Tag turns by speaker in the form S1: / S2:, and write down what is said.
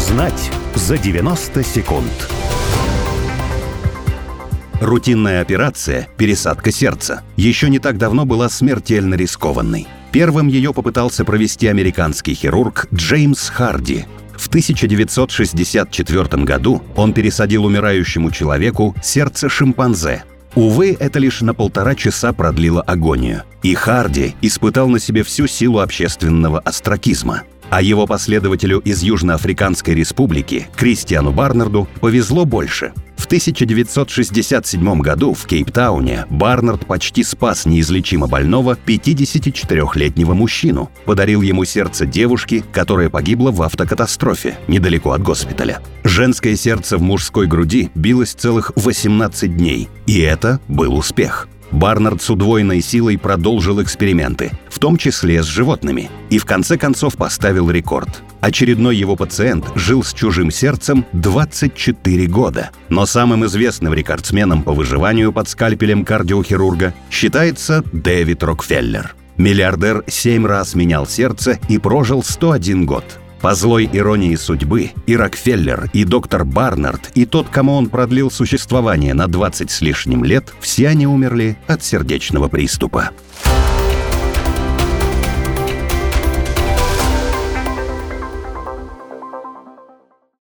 S1: Узнать за 90 секунд. Рутинная операция «пересадка сердца» еще не так давно была смертельно рискованной. Первым ее попытался провести американский хирург Джеймс Харди. В 1964 году он пересадил умирающему человеку сердце шимпанзе. Увы, это лишь на 1,5 часа продлило агонию. И Харди испытал на себе всю силу общественного остракизма. А его последователю из Южноафриканской республики, Кристиану Барнарду, повезло больше. В 1967 году в Кейптауне Барнард почти спас неизлечимо больного 54-летнего мужчину, подарил ему сердце девушки, которая погибла в автокатастрофе недалеко от госпиталя. Женское сердце в мужской груди билось целых 18 дней, и это был успех. Барнард с удвоенной силой продолжил эксперименты, в том числе с животными, и в конце концов поставил рекорд. Очередной его пациент жил с чужим сердцем 24 года. Но самым известным рекордсменом по выживанию под скальпелем кардиохирурга считается Дэвид Рокфеллер. Миллиардер 7 раз менял сердце и прожил 101 год. По злой иронии судьбы, и Рокфеллер, и доктор Барнард, и тот, кому он продлил существование на 20 с лишним лет, все они умерли от сердечного приступа.